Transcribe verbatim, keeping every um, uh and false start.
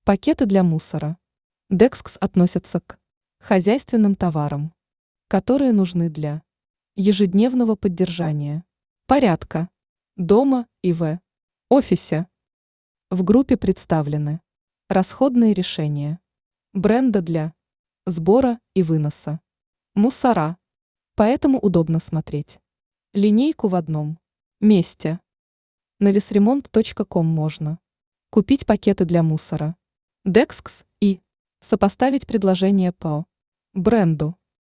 Пакеты для мусора. Dexx относятся к хозяйственным товарам, которые нужны для ежедневного поддержания порядка дома и в офисе. В группе представлены расходные решения бренда для сбора и выноса мусора, поэтому удобно смотреть линейку в одном месте. На весремонт точка ком можно купить пакеты для мусора Dexx и сопоставить предложения по бренду.